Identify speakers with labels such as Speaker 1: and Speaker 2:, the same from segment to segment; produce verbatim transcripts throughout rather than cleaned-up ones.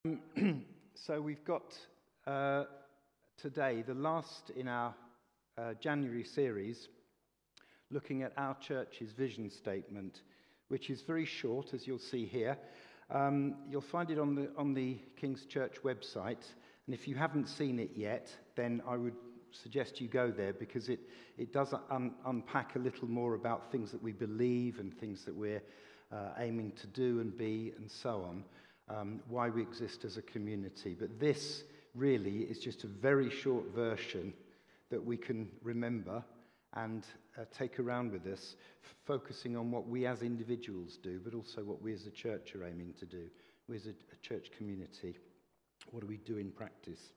Speaker 1: So we've got uh, today the last in our uh, January series looking at our church's vision statement, which is very short, as you'll see here. Um, you'll find it on the on the King's Church website, and if you haven't seen it yet, then I would suggest you go there, because it, it does un- unpack a little more about things that we believe and things that we're uh, aiming to do and be and so on. Um, why we exist as a community. But this really is just a very short version that we can remember and uh, take around with us, f- focusing on what we as individuals do, but also what we as a church are aiming to do. We as a, a church community, what do we do in practice?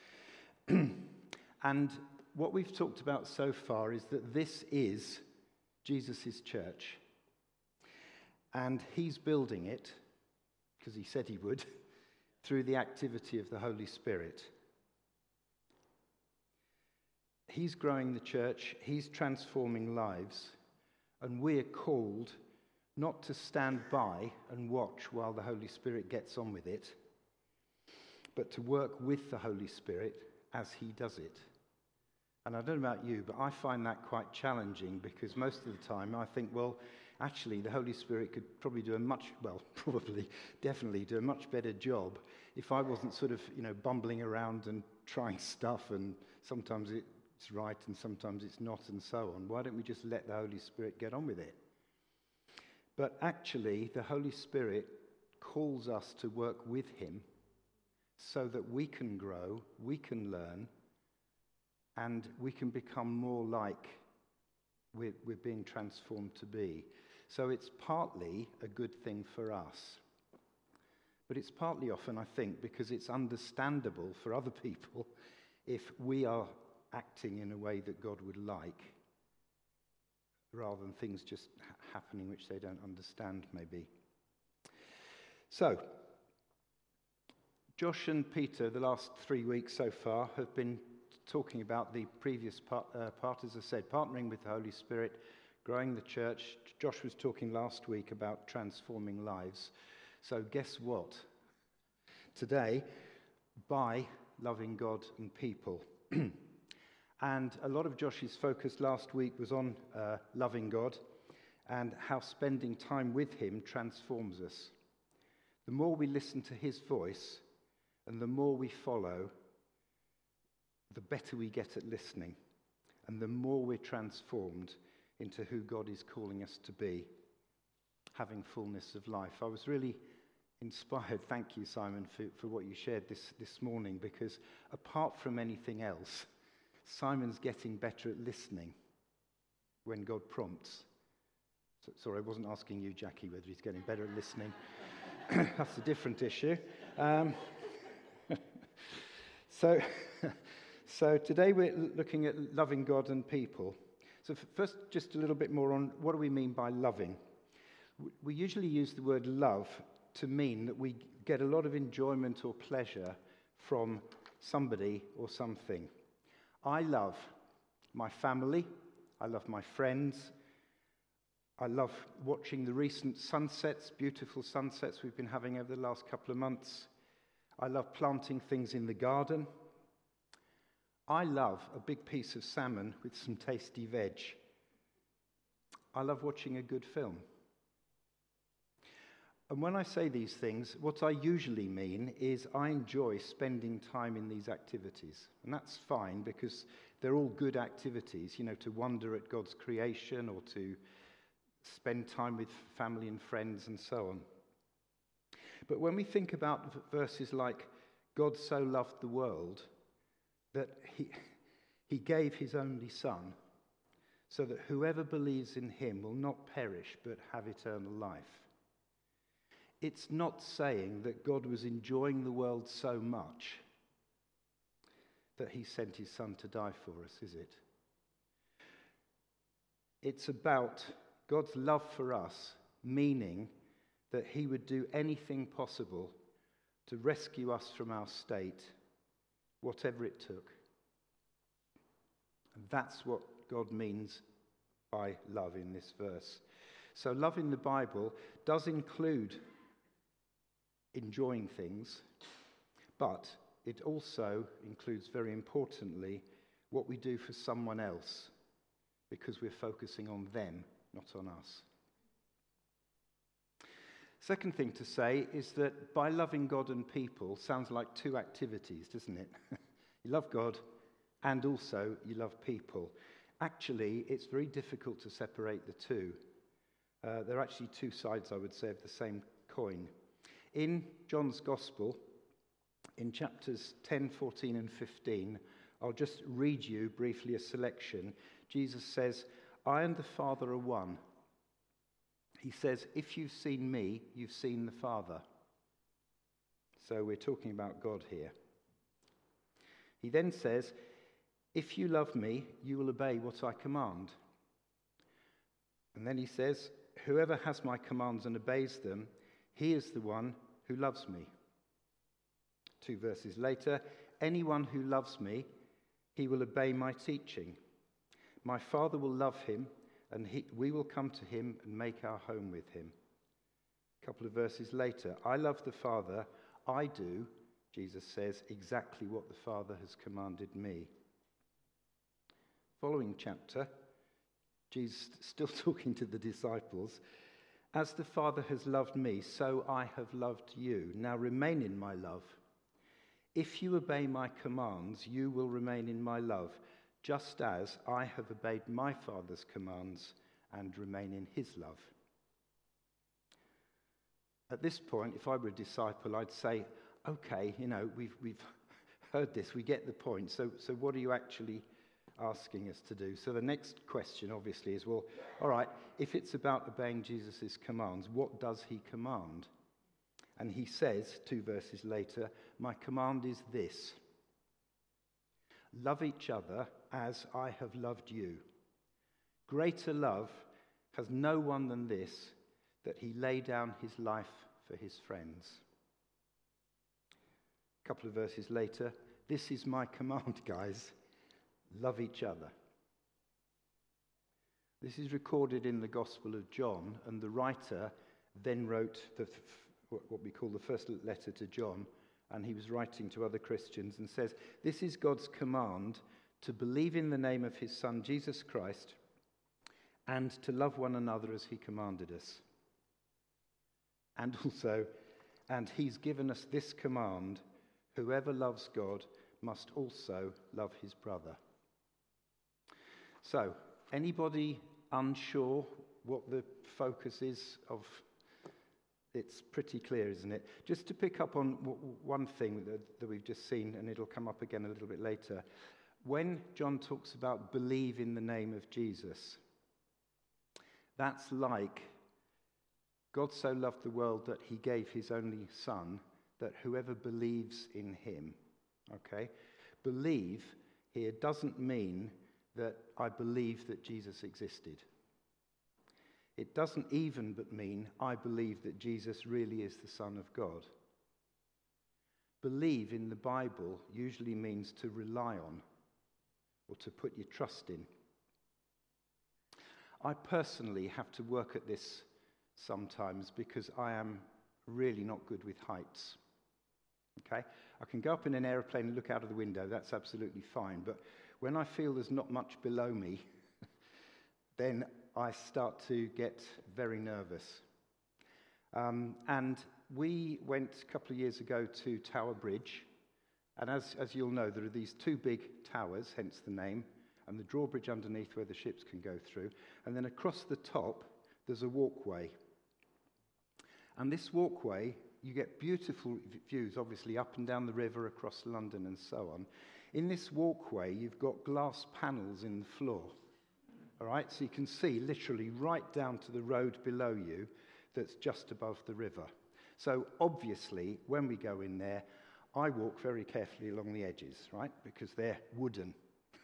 Speaker 1: And what we've talked about so far is that this is Jesus' church. And he's building it, because he said he would, through the activity of the Holy Spirit. He's growing the church, he's transforming lives, and we're called not to stand by and watch while the Holy Spirit gets on with it, but to work with the Holy Spirit as he does it. And I don't know about you, but I find that quite challenging, because most of the time I think, well, actually, the Holy Spirit could probably do a much, well, probably, definitely do a much better job if I wasn't sort of, you know, bumbling around and trying stuff, and sometimes it's right and sometimes it's not and so on. Why don't we just let the Holy Spirit get on with it? But actually, the Holy Spirit calls us to work with him so that we can grow, we can learn, and we can become more like we're, we're being transformed to be. So it's partly a good thing for us. But it's partly often, I think, because it's understandable for other people if we are acting in a way that God would like, rather than things just ha- happening which they don't understand, maybe. So, Josh and Peter, the last three weeks so far, have been talking about the previous part, uh, part, as I said, partnering with the Holy Spirit, growing the church. Josh was talking last week about transforming lives. So guess what? Today, by loving God and people. And a lot of Josh's focus last week was on uh, loving God and how spending time with him transforms us. The more we listen to his voice and the more we follow, the better we get at listening, and the more we're transformed into who God is calling us to be, having fullness of life. I was really inspired, thank you, Simon, for, for what you shared this, this morning, because apart from anything else, Simon's getting better at listening when God prompts. So, sorry, I wasn't asking you, Jackie, whether he's getting better at listening. That's a different issue. Um, so... So today we're looking at loving God and people. So first, just a little bit more on what do we mean by loving. We usually use the word love to mean that we get a lot of enjoyment or pleasure from somebody or something. I love my family. I love my friends. I love watching the recent sunsets, beautiful sunsets we've been having over the last couple of months. I love planting things in the garden. I love a big piece of salmon with some tasty veg. I love watching a good film. And when I say these things, what I usually mean is I enjoy spending time in these activities. And that's fine, because they're all good activities, you know, to wonder at God's creation or to spend time with family and friends and so on. But when we think about verses like, God so loved the world, that he, he gave his only son, so that whoever believes in him will not perish but have eternal life. It's not saying that God was enjoying the world so much that he sent his son to die for us, is it? It's about God's love for us, meaning that he would do anything possible to rescue us from our state, whatever it took. And that's what God means by love in this verse. So love in the Bible does include enjoying things, But it also includes, very importantly, what we do for someone else, because we're focusing on them, not on us. Second thing to say is that by loving God and people sounds like two activities, doesn't it? You love God and also you love people. Actually, it's very difficult to separate the two. Uh, they're actually two sides, I would say, of the same coin. In John's Gospel, in chapters ten, fourteen and fifteen, I'll just read you briefly a selection. Jesus says, "I and the Father are one." He says, "If you've seen me, you've seen the Father." So we're talking about God here. He then says, "If you love me, you will obey what I command." And then he says, "Whoever has my commands and obeys them, he is the one who loves me." Two verses later, "Anyone who loves me, he will obey my teaching. My Father will love him, and he, we will come to him and make our home with him." A couple of verses later, "I love the Father. I do," Jesus says, "exactly what the Father has commanded me." Following chapter, Jesus still talking to the disciples, "As the Father has loved me, so I have loved you. Now remain in my love. If you obey my commands, you will remain in my love, just as I have obeyed my Father's commands and remain in his love." At this point, if I were a disciple, I'd say, okay, you know, we've, we've heard this, we get the point, so, so what are you actually asking us to do? So the next question, obviously, is, well, all right, if it's about obeying Jesus' commands, what does he command? And he says, two verses later, "My command is this: love each other as I have loved you. Greater love has no one than this, that he lay down his life for his friends." A couple of verses later, "This is my command, guys. Love each other." This is recorded in the Gospel of John, and the writer then wrote the, what we call the first letter to John, and he was writing to other Christians and says, "This is God's command, to believe in the name of his Son, Jesus Christ, and to love one another as he commanded us. And also, and he's given us this command: whoever loves God must also love his brother." So, anybody unsure what the focus is of? It's pretty clear, isn't it? Just to pick up on w- one thing that, that we've just seen, and it'll come up again a little bit later. When John talks about believe in the name of Jesus, that's like God so loved the world that he gave his only Son, that whoever believes in him, okay? Believe here doesn't mean that I believe that Jesus existed. It doesn't even but mean I believe that Jesus really is the Son of God. Believe in the Bible usually means to rely on or to put your trust in. I personally have to work at this sometimes because I am really not good with heights. Okay? I can go up in an aeroplane and look out of the window, that's absolutely fine, but when I feel there's not much below me, then I start to get very nervous. Um, and we went a couple of years ago to Tower Bridge, and as, as you'll know, there are these two big towers, hence the name, and the drawbridge underneath where the ships can go through, and then across the top there's a walkway. And this walkway, you get beautiful views, obviously, up and down the river, across London and so on. In this walkway, you've got glass panels in the floor. All right, so you can see literally right down to the road below you that's just above the river. So obviously, when we go in there, I walk very carefully along the edges, right, because they're wooden.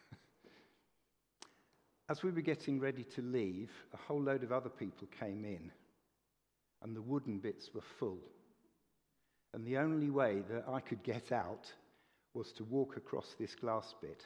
Speaker 1: As we were getting ready to leave, a whole load of other people came in, and the wooden bits were full. And the only way that I could get out was to walk across this glass bit.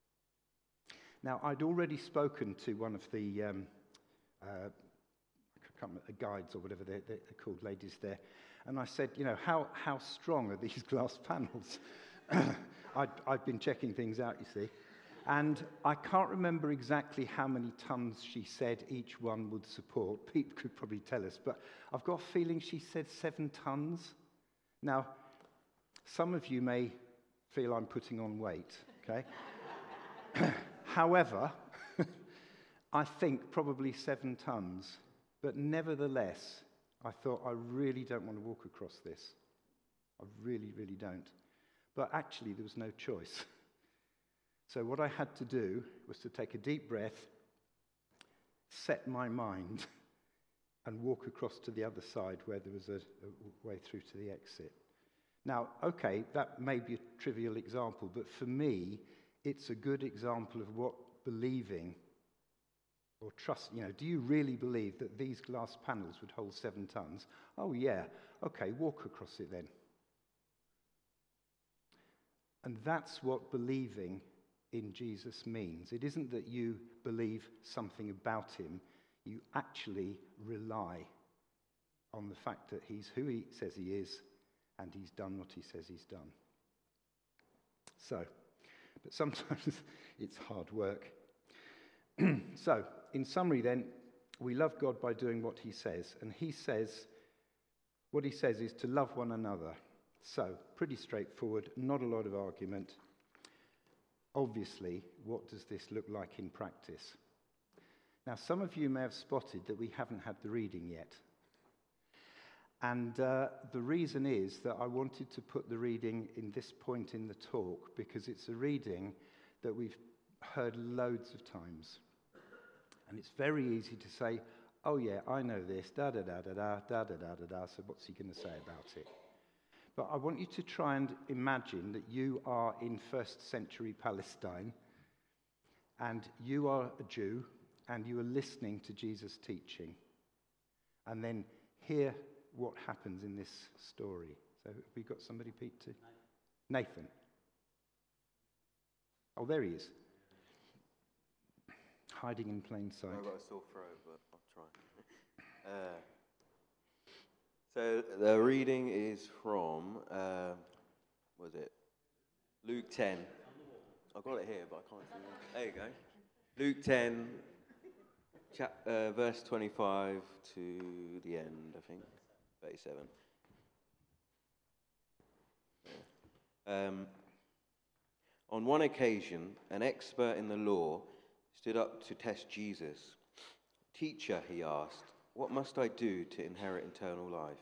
Speaker 1: Now, I'd already spoken to one of the, um, uh, I can't remember, the guides or whatever they're, they're called, ladies there. And I said, you know, how, how strong are these glass panels? I'd, I'd been checking things out, you see. And I can't remember exactly how many tons she said each one would support. Pete could probably tell us, but I've got a feeling she said seven tons. Now, some of you may feel I'm putting on weight, okay? However, I think probably seven tons. But nevertheless, I thought, I really don't want to walk across this. I really, really don't. But actually, there was no choice. So what I had to do was to take a deep breath, set my mind, and walk across to the other side where there was a, a way through to the exit. Now, okay, that may be a trivial example, but for me, it's a good example of what believing or trust, you know, do you really believe that these glass panels would hold seven tons? Oh, yeah. Okay, walk across it then. And that's what believing in Jesus means. It isn't that you believe something about him. You actually rely on the fact that he's who he says he is and he's done what he says he's done. So, but sometimes it's hard work. So, in summary then, we love God by doing what he says. And he says, what he says is to love one another. So, pretty straightforward, not a lot of argument. Obviously, what does this look like in practice? Now, some of you may have spotted that we haven't had the reading yet. And uh, the reason is that I wanted to put the reading in this point in the talk because it's a reading that we've heard loads of times. And it's very easy to say, oh yeah, I know this, da-da-da-da-da, da-da-da-da-da, so what's he going to say about it? But I want you to try and imagine that you are in first century Palestine, and you are a Jew, and you are listening to Jesus' teaching. And then hear what happens in this story. So have we got somebody, Pete, to? Nathan. Oh, there he is. Hiding in plain sight.
Speaker 2: I've got a sore throat, but I'll try. uh, so the reading is from, uh, what is it? Luke ten. I've got it here, but I can't see it. There you go. Luke ten, chap, uh, verse twenty-five to the end, I think. thirty-seven. Yeah. Um, on one occasion, an expert in the law stood up to test Jesus. Teacher, he asked, what must I do to inherit eternal life?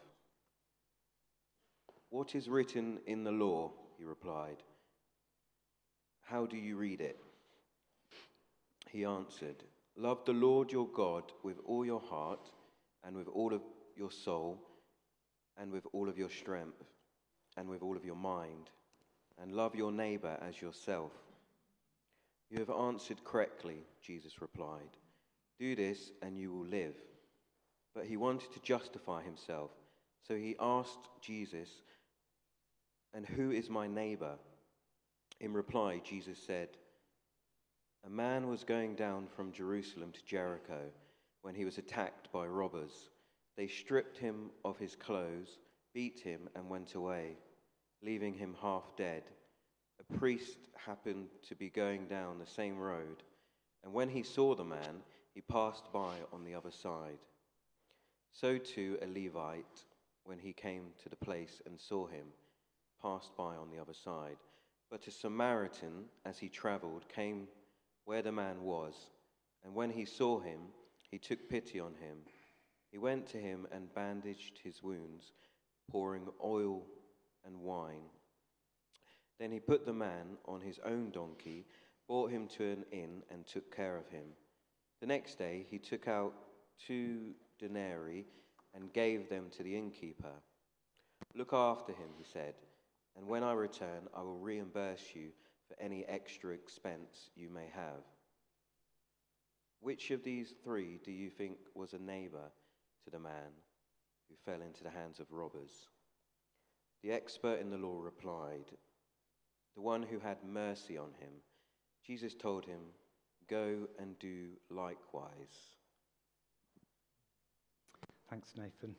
Speaker 2: What is written in the law? He replied. How do you read it? He answered, love the Lord your God with all your heart and with all of your soul and with all of your strength and with all of your mind, and love your neighbor as yourself. You have answered correctly, Jesus replied. Do this and you will live. But he wanted to justify himself, so he asked Jesus, and who is my neighbor? In reply, Jesus said, a man was going down from Jerusalem to Jericho when he was attacked by robbers. They stripped him of his clothes, beat him, and went away, leaving him half dead. A priest happened to be going down the same road, and when he saw the man, he passed by on the other side. So too a Levite, when he came to the place and saw him, passed by on the other side. But a Samaritan, as he traveled, came where the man was, and when he saw him, he took pity on him. He went to him and bandaged his wounds, pouring oil and wine. Then he put the man on his own donkey, brought him to an inn, and took care of him. The next day he took out two denarii and gave them to the innkeeper. Look after him, he said, and when I return, I will reimburse you for any extra expense you may have. Which of these three do you think was a neighbor to the man who fell into the hands of robbers? The expert in the law replied, the one who had mercy on him. Jesus told him, go and do likewise.
Speaker 1: Thanks, Nathan.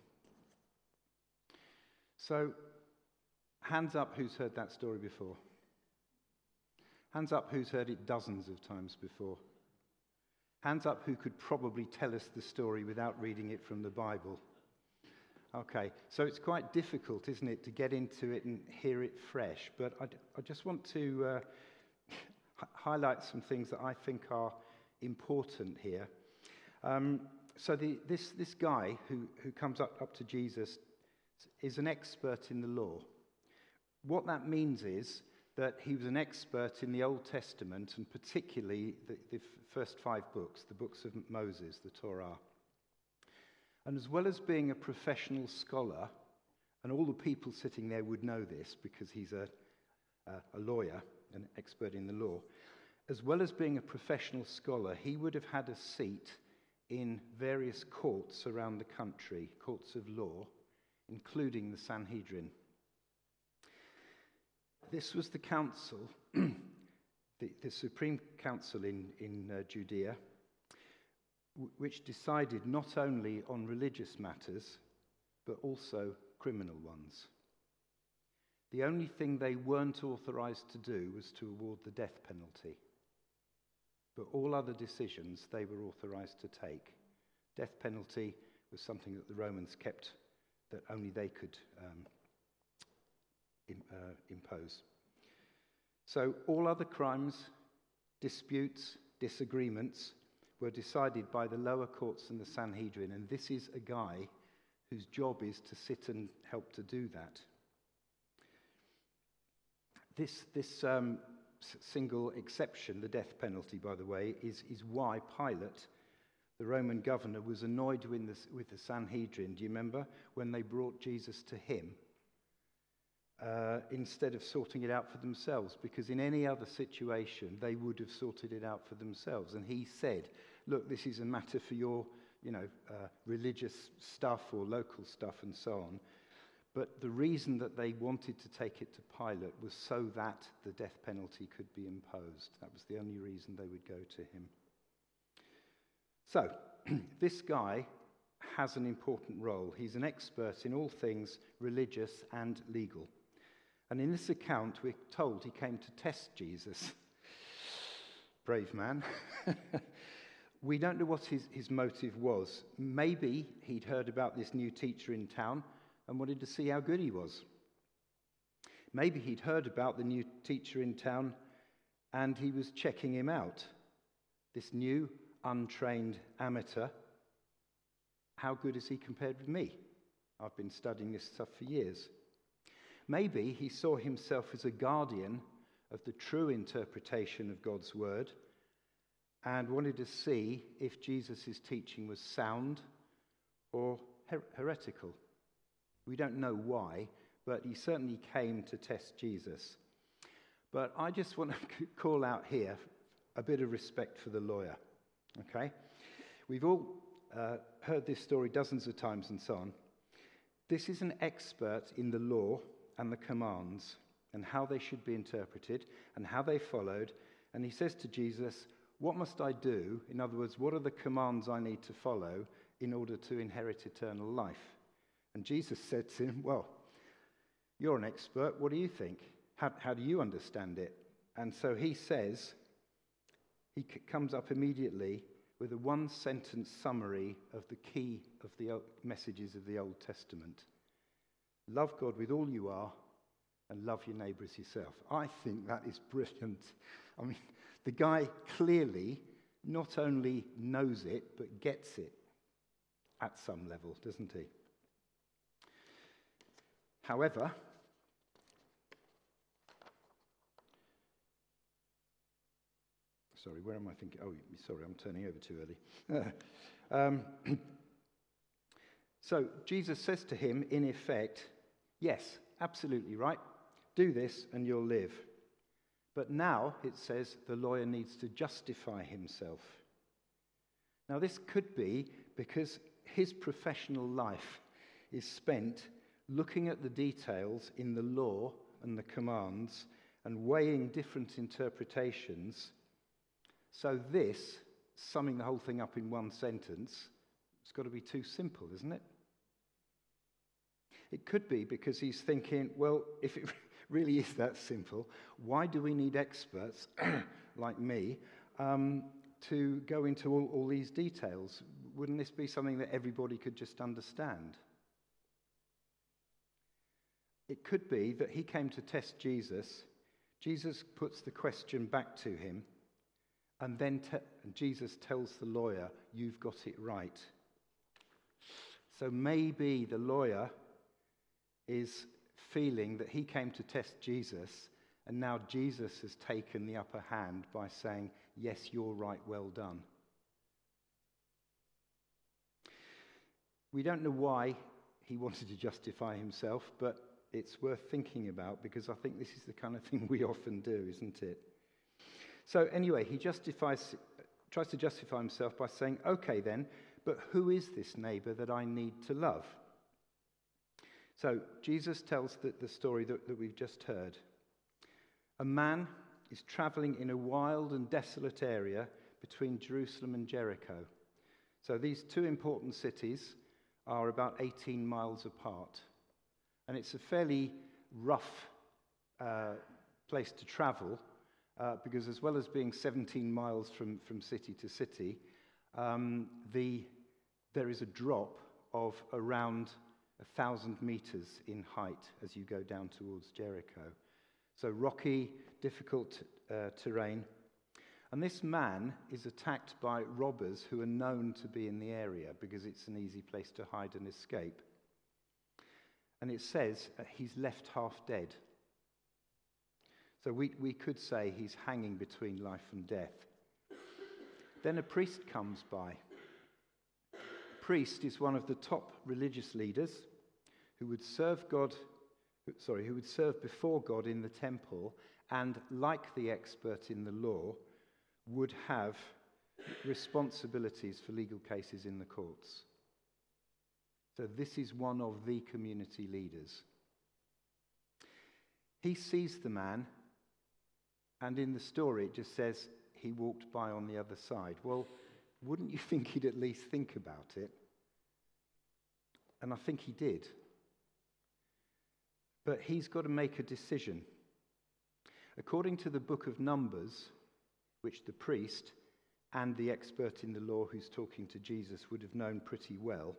Speaker 1: So, hands up who's heard that story before. Hands up who's heard it dozens of times before. Hands up who could probably tell us the story without reading it from the Bible. Okay, so it's quite difficult, isn't it, to get into it and hear it fresh. But I, I just want to uh, h- highlight some things that I think are important here. Um, so the, this, this guy who, who comes up, up to Jesus is an expert in the law. What that means is that he was an expert in the Old Testament, and particularly the, the first five books, the books of Moses, the Torah. And as well as being a professional scholar, and all the people sitting there would know this because he's a, a, a lawyer, an expert in the law, as well as being a professional scholar, he would have had a seat in various courts around the country, courts of law, including the Sanhedrin. This was the council, the, the Supreme Council in, in uh, Judea, w- which decided not only on religious matters, but also criminal ones. The only thing they weren't authorized to do was to award the death penalty. But all other decisions they were authorized to take. Death penalty was something that the Romans kept, that only they could um, in, uh, impose. So all other crimes, disputes, disagreements were decided by the lower courts and the Sanhedrin, and this is a guy whose job is to sit and help to do that. This, this um, single exception, the death penalty, by the way, is, is why Pilate, the Roman governor, was annoyed with the, with the Sanhedrin. Do you remember when they brought Jesus to him uh, instead of sorting it out for themselves? Because in any other situation, they would have sorted it out for themselves. And he said, look, this is a matter for your, you know, uh, religious stuff or local stuff and so on. But the reason that they wanted to take it to Pilate was so that the death penalty could be imposed. That was the only reason they would go to him. So, this guy has an important role. He's an expert in all things religious and legal. And in this account, we're told he came to test Jesus. Brave man. We don't know what his, his motive was. Maybe he'd heard about this new teacher in town and wanted to see how good he was. Maybe he'd heard about the new teacher in town and he was checking him out. This new, untrained amateur. How good is he compared with me? I've been studying this stuff for years. Maybe he saw himself as a guardian of the true interpretation of God's word and wanted to see if Jesus' teaching was sound or her- heretical. We don't know why, but he certainly came to test Jesus. But I just want to call out here a bit of respect for the lawyer, okay? We've all uh, heard this story dozens of times and so on. This is an expert in the law and the commands and how they should be interpreted and how they followed. And he says to Jesus, what must I do? In other words, what are the commands I need to follow in order to inherit eternal life? And Jesus said to him, well, you're an expert. What do you think? How, how do you understand it? And so he says, he c- comes up immediately with a one-sentence summary of the key of the o- messages of the Old Testament. Love God with all you are and love your neighbour as yourself. I think that is brilliant. I mean, the guy clearly not only knows it, but gets it at some level, doesn't he? However, sorry, where am I thinking? Oh, sorry, I'm turning over too early. um, so Jesus says to him, in effect, yes, absolutely right. Do this and you'll live. But now, it says, the lawyer needs to justify himself. Now, this could be because his professional life is spent looking at the details in the law and the commands and weighing different interpretations. So this, summing the whole thing up in one sentence, it's got to be too simple, isn't it? It could be because he's thinking, well, if it really is that simple, why do we need experts like me um, to go into all, all these details? Wouldn't this be something that everybody could just understand? It could be that he came to test Jesus. Jesus puts the question back to him, and then te- Jesus tells the lawyer, you've got it right. So maybe the lawyer is feeling that he came to test Jesus, and now Jesus has taken the upper hand by saying, yes, you're right, well done. We don't know why he wanted to justify himself, but it's worth thinking about, because I think this is the kind of thing we often do, isn't it? So anyway, he justifies, tries to justify himself by saying, okay then, but who is this neighbor that I need to love? So Jesus tells the, the story that, that we've just heard. A man is traveling in a wild and desolate area between Jerusalem and Jericho. So these two important cities are about eighteen miles apart. And it's a fairly rough uh, place to travel, uh, because as well as being seventeen miles from, from city to city, um, the, there is a drop of around a thousand meters in height as you go down towards Jericho. So rocky, difficult uh, terrain. And this man is attacked by robbers who are known to be in the area because it's an easy place to hide and escape. And it says uh, he's left half dead. So we, we could say he's hanging between life and death. Then a priest comes by. A priest is one of the top religious leaders who would serve God, sorry, who would serve before God in the temple, and like the expert in the law, would have responsibilities for legal cases in the courts. So this is one of the community leaders. He sees the man, and in the story it just says he walked by on the other side. Well, wouldn't you think he'd at least think about it? And I think he did. But he's got to make a decision. According to the book of Numbers, which the priest and the expert in the law who's talking to Jesus would have known pretty well,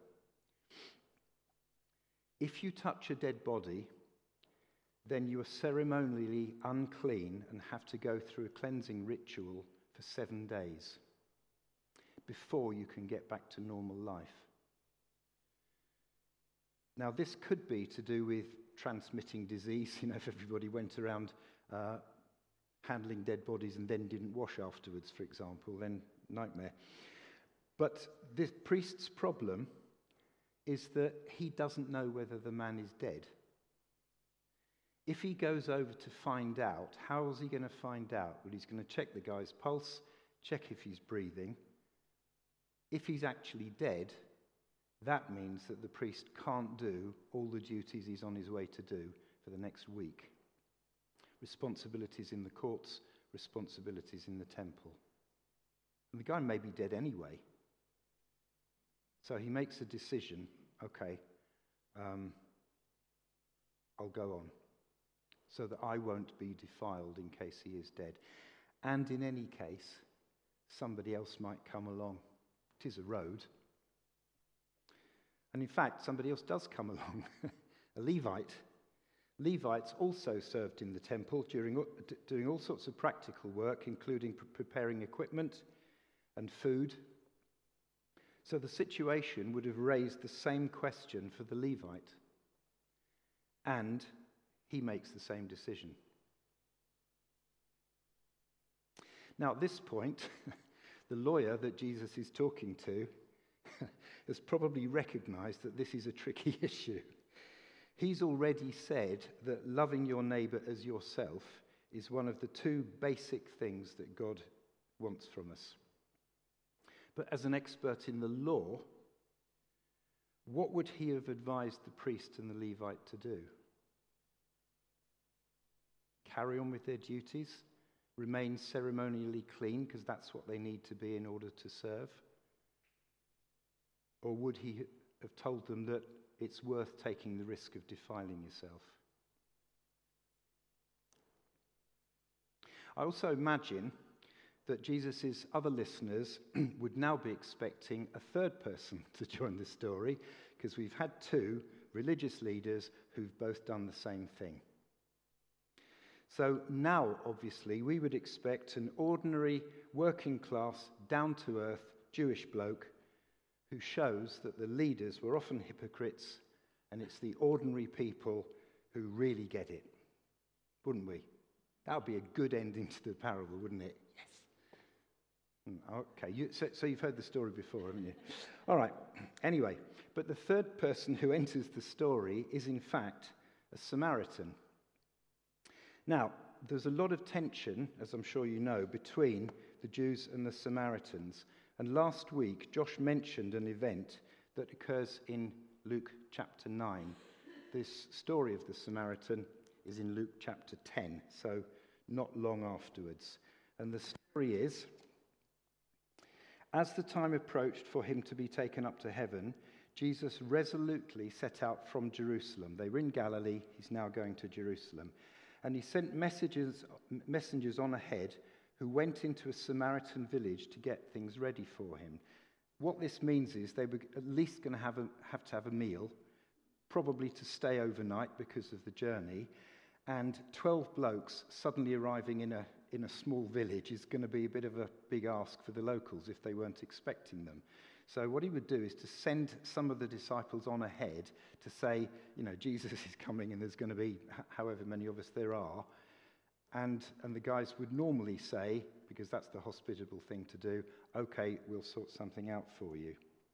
Speaker 1: if you touch a dead body, then you are ceremonially unclean and have to go through a cleansing ritual for seven days before you can get back to normal life. Now, this could be to do with transmitting disease. You know, if everybody went around uh, handling dead bodies and then didn't wash afterwards, for example, then nightmare. But this priest's problem is that he doesn't know whether the man is dead. If he goes over to find out, how is he going to find out? Well, he's going to check the guy's pulse, check if he's breathing. If he's actually dead, that means that the priest can't do all the duties he's on his way to do for the next week. Responsibilities in the courts, responsibilities in the temple. And the guy may be dead anyway. So he makes a decision, okay, um, I'll go on, so that I won't be defiled in case he is dead. And in any case, somebody else might come along. It is a road. And in fact, somebody else does come along, a Levite. Levites also served in the temple, during, doing all sorts of practical work, including pre- preparing equipment and food. So the situation would have raised the same question for the Levite. And he makes the same decision. Now, at this point, the lawyer that Jesus is talking to has probably recognized that this is a tricky issue. He's already said that loving your neighbor as yourself is one of the two basic things that God wants from us. But as an expert in the law, what would he have advised the priest and the Levite to do? Carry on with their duties? Remain ceremonially clean because that's what they need to be in order to serve? Or would he have told them that it's worth taking the risk of defiling yourself. I also imagine that Jesus' other listeners would now be expecting a third person to join the story, because we've had two religious leaders who've both done the same thing. So now, obviously, we would expect an ordinary, working-class, down-to-earth Jewish bloke who shows that the leaders were often hypocrites, and it's the ordinary people who really get it. Wouldn't we? That would be a good ending to the parable, wouldn't it? Yes. Okay, you, so, so you've heard the story before, haven't you? All right, anyway, but the third person who enters the story is in fact a Samaritan. Now, there's a lot of tension, as I'm sure you know, between the Jews and the Samaritans. And last week, Josh mentioned an event that occurs in Luke chapter nine. This story of the Samaritan is in Luke chapter ten, so not long afterwards. And the story is, as the time approached for him to be taken up to heaven, Jesus resolutely set out from Jerusalem. They were in Galilee, he's now going to Jerusalem. And he sent messages, messengers on ahead who went into a Samaritan village to get things ready for him. What this means is they were at least going to have, a, have to have a meal, probably to stay overnight because of the journey. And twelve blokes suddenly arriving in a, in a small village is going to be a bit of a big ask for the locals if they weren't expecting them. So what he would do is to send some of the disciples on ahead to say, you know, Jesus is coming and there's going to be however many of us there are. And, and the guys would normally say, because that's the hospitable thing to do, okay, we'll sort something out for you.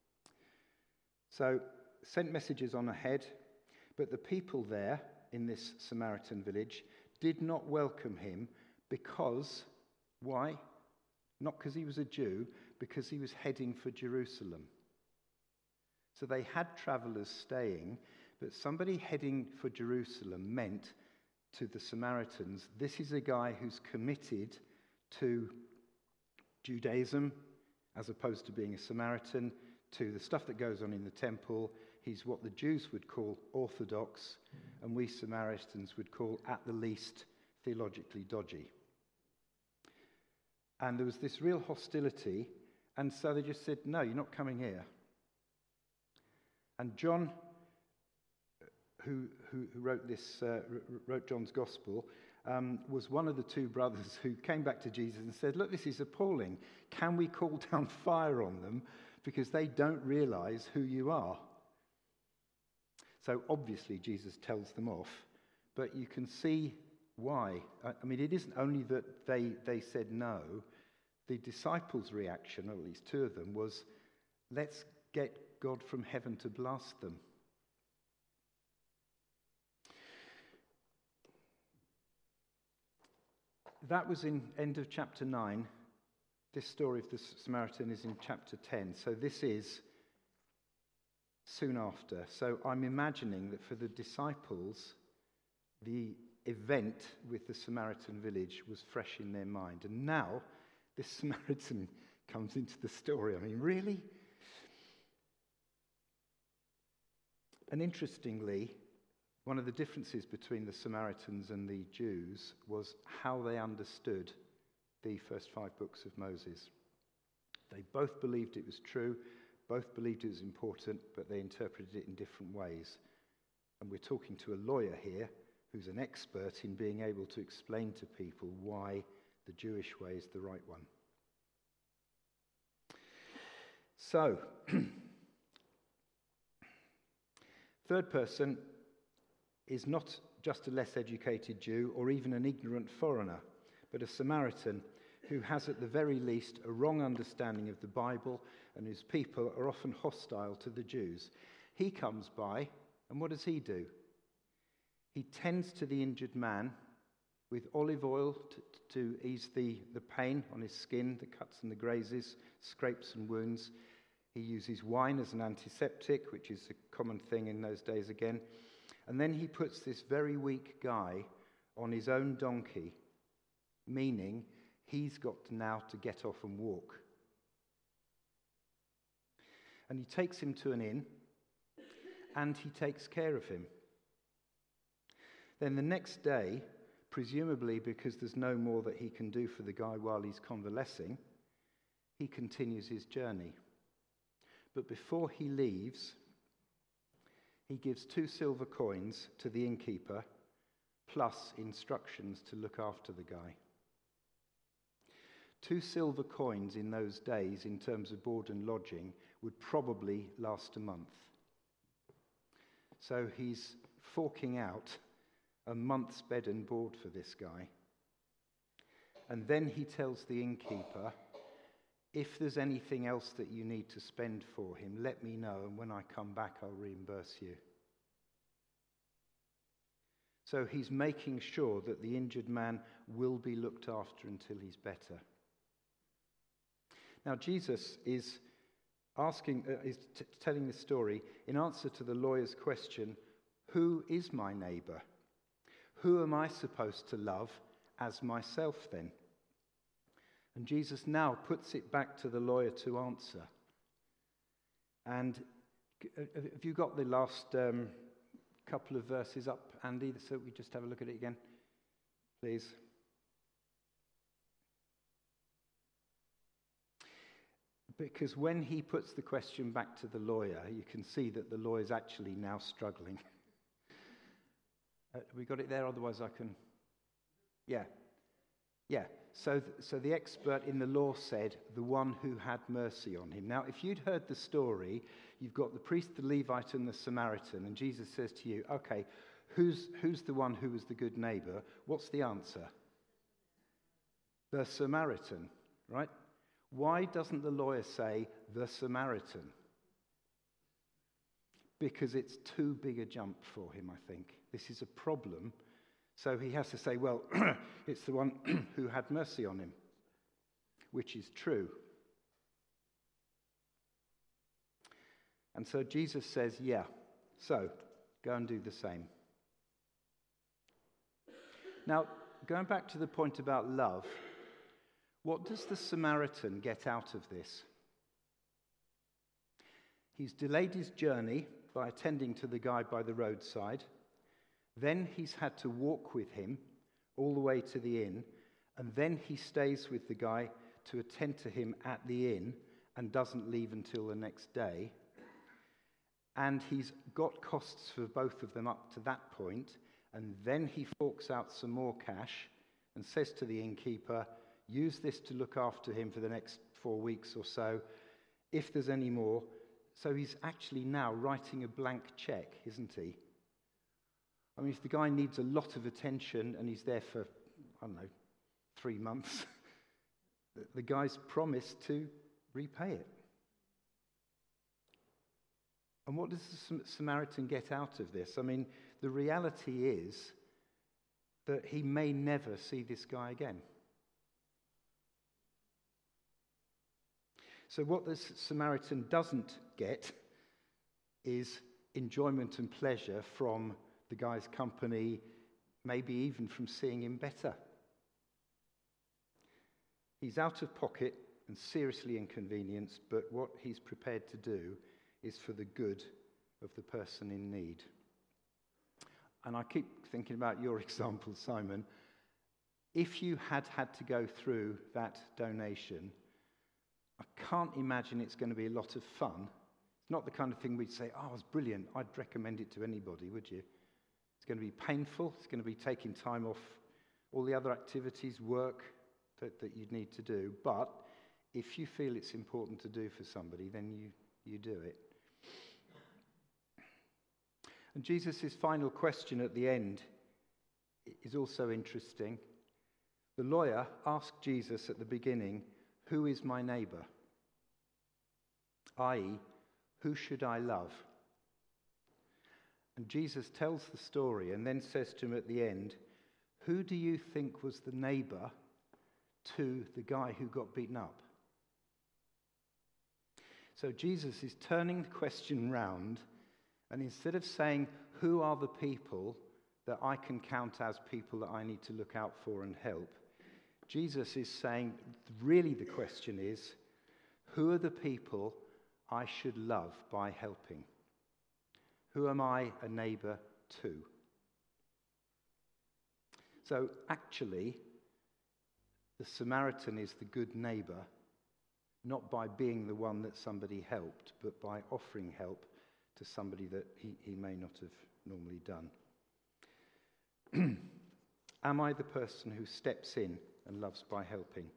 Speaker 1: So sent messages on ahead, but the people there in this Samaritan village did not welcome him because, why? Not because he was a Jew, because he was heading for Jerusalem. So they had travelers staying, but somebody heading for Jerusalem meant to the Samaritans, this is a guy who's committed to Judaism as opposed to being a Samaritan, to the stuff that goes on in the temple. He's what the Jews would call orthodox, and we Samaritans would call, at the least, theologically dodgy. And there was this real hostility, and so they just said, no, you're not coming here. And John, who, who, who wrote this, uh, wrote John's Gospel, um, was one of the two brothers who came back to Jesus and said, look, this is appalling. Can we call down fire on them because they don't realize who you are? So obviously Jesus tells them off, but you can see why. I mean, it isn't only that they, they said no. The disciples' reaction, or at least two of them, was, let's get God from heaven to blast them. That was in end of chapter nine. This story of the Samaritan is in chapter ten. So this is soon after. So I'm imagining that for the disciples, the event with the Samaritan village was fresh in their mind. And now this Samaritan comes into the story. I mean, really? And interestingly, one of the differences between the Samaritans and the Jews was how they understood the first five books of Moses. They both believed it was true, both believed it was important, but they interpreted it in different ways. And we're talking to a lawyer here who's an expert in being able to explain to people why the Jewish way is the right one. So, third person is not just a less educated Jew or even an ignorant foreigner, but a Samaritan who has at the very least a wrong understanding of the Bible and whose people are often hostile to the Jews. He comes by, and what does he do? He tends to the injured man with olive oil to, to ease the, the pain on his skin, the cuts and the grazes, scrapes and wounds. He uses wine as an antiseptic, which is a common thing in those days again. And then he puts this very weak guy on his own donkey, meaning he's got now to get off and walk. And he takes him to an inn, and he takes care of him. Then the next day, presumably because there's no more that he can do for the guy while he's convalescing, he continues his journey. But before he leaves, he gives two silver coins to the innkeeper, plus instructions to look after the guy. Two silver coins in those days, in terms of board and lodging, would probably last a month. So he's forking out a month's bed and board for this guy. And then he tells the innkeeper, if there's anything else that you need to spend for him, let me know, and when I come back, I'll reimburse you. So he's making sure that the injured man will be looked after until he's better. Now, Jesus is asking, uh, is t- telling this story in answer to the lawyer's question, who is my neighbour? Who am I supposed to love as myself then? And Jesus now puts it back to the lawyer to answer. And have you got the last um, couple of verses up, Andy, so we just have a look at it again, please? Because when he puts the question back to the lawyer, you can see that the lawyer's actually now struggling. uh, we got it there? Otherwise I can... Yeah. Yeah. So, th- so the expert in the law said, the one who had mercy on him. Now, if you'd heard the story, you've got the priest, the Levite, and the Samaritan, and Jesus says to you, okay, who's, who's the one who was the good neighbour? What's the answer? The Samaritan, right? Why doesn't the lawyer say the Samaritan? Because it's too big a jump for him, I think. This is a problem. So he has to say, well, it's the one who had mercy on him, which is true. And so Jesus says, yeah, so go and do the same. Now, going back to the point about love, what does the Samaritan get out of this? He's delayed his journey by attending to the guy by the roadside. Then he's had to walk with him all the way to the inn. And then he stays with the guy to attend to him at the inn and doesn't leave until the next day. And he's got costs for both of them up to that point. And then he forks out some more cash and says to the innkeeper, use this to look after him for the next four weeks or so, if there's any more. So he's actually now writing a blank check, isn't he? I mean, if the guy needs a lot of attention and he's there for, I don't know, three months, the guy's promised to repay it. And what does the Samaritan get out of this? I mean, the reality is that he may never see this guy again. So what the Samaritan doesn't get is enjoyment and pleasure from the guy's company, maybe even from seeing him better. He's out of pocket and seriously inconvenienced, but what he's prepared to do is for the good of the person in need. And I keep thinking about your example, Simon. If you had had to go through that donation, I can't imagine it's going to be a lot of fun. It's not the kind of thing we'd say, oh, it's brilliant, I'd recommend it to anybody, would you? It's going to be painful. It's going to be taking time off all the other activities, work that, that you'd need to do. But if you feel it's important to do for somebody, then you, you do it. And Jesus' final question at the end is also interesting. The lawyer asked Jesus at the beginning, who is my neighbour? that is, who should I love? And Jesus tells the story and then says to him at the end, who do you think was the neighbour to the guy who got beaten up? So Jesus is turning the question round, and instead of saying, who are the people that I can count as people that I need to look out for and help, Jesus is saying, really the question is, who are the people I should love by helping? Who am I a neighbour to? So actually, the Samaritan is the good neighbour, not by being the one that somebody helped, but by offering help to somebody that he, he may not have normally done. Am I the person who steps in and loves by helping?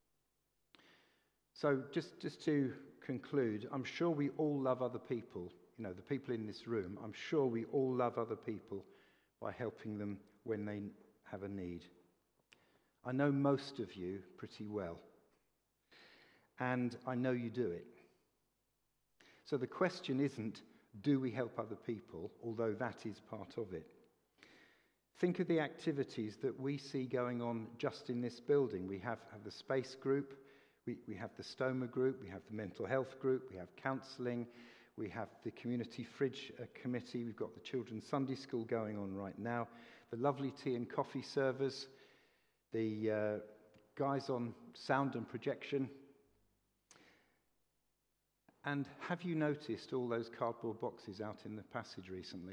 Speaker 1: So just, just to conclude, I'm sure we all love other people. You know, the people in this room, I'm sure we all love other people by helping them when they have a need. I know most of you pretty well, and I know you do it. So the question isn't, do we help other people, although that is part of it. Think of the activities that we see going on just in this building. We have, have the space group, we, we have the stoma group, we have the mental health group, we have counselling, we have the community fridge uh, committee, we've got the children's Sunday school going on right now, the lovely tea and coffee servers, the uh, guys on sound and projection. And have you noticed all those cardboard boxes out in the passage recently?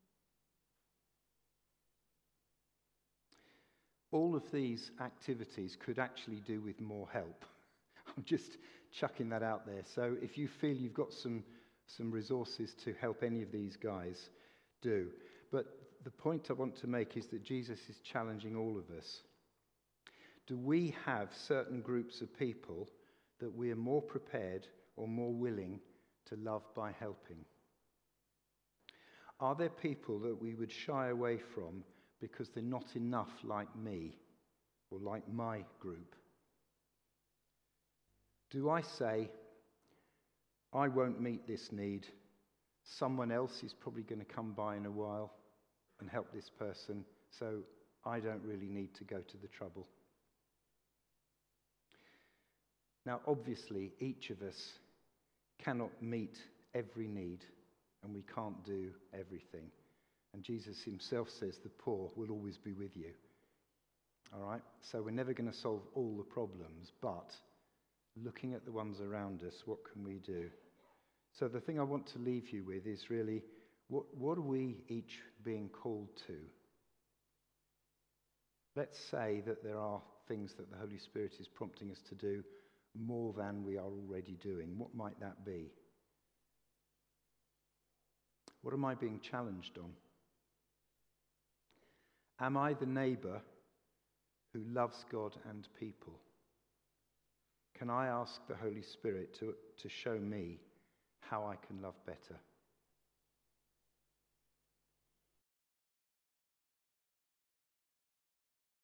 Speaker 1: All of these activities could actually do with more help. I'm just chucking that out there. So if you feel you've got some, some resources to help any of these guys, do. But the point I want to make is that Jesus is challenging all of us. Do we have certain groups of people that we are more prepared or more willing to love by helping? Are there people that we would shy away from because they're not enough like me or like my group? Do I say, I won't meet this need, someone else is probably going to come by in a while and help this person, so I don't really need to go to the trouble? Now, obviously, each of us cannot meet every need, and we can't do everything. And Jesus himself says the poor will always be with you. All right? So we're never going to solve all the problems, but looking at the ones around us, what can we do? So the thing I want to leave you with is really, what, what are we each being called to? Let's say that there are things that the Holy Spirit is prompting us to do more than we are already doing. What might that be? What am I being challenged on? Am I the neighbour who loves God and people? Can I ask the Holy Spirit to, to show me how I can love better?